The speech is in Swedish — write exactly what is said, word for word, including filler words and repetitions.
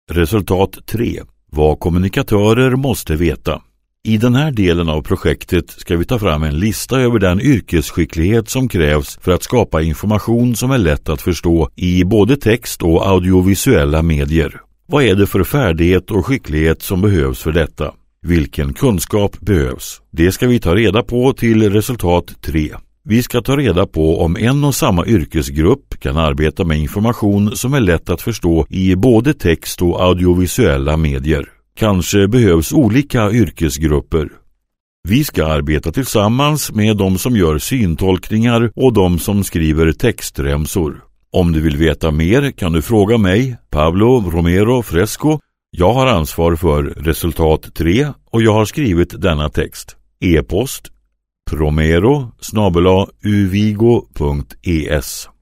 Resultat tre. Vad kommunikatörer måste veta. I den här delen av projektet ska vi ta fram en lista över den yrkesskicklighet som krävs för att skapa information som är lätt att förstå i både text och audiovisuella medier. Vad är det för färdighet och skicklighet som behövs för detta? Vilken kunskap behövs? Det ska vi ta reda på till resultat tre. Vi ska ta reda på om en och samma yrkesgrupp kan arbeta med information som är lätt att förstå i både text och audiovisuella medier. Kanske behövs olika yrkesgrupper. Vi ska arbeta tillsammans med de som gör syntolkningar och de som skriver textremsor. Om du vill veta mer kan du fråga mig, Pablo Romero Fresco. Jag har ansvar för resultat tre och jag har skrivit denna text. E-post promero snabel-a uvigo punkt es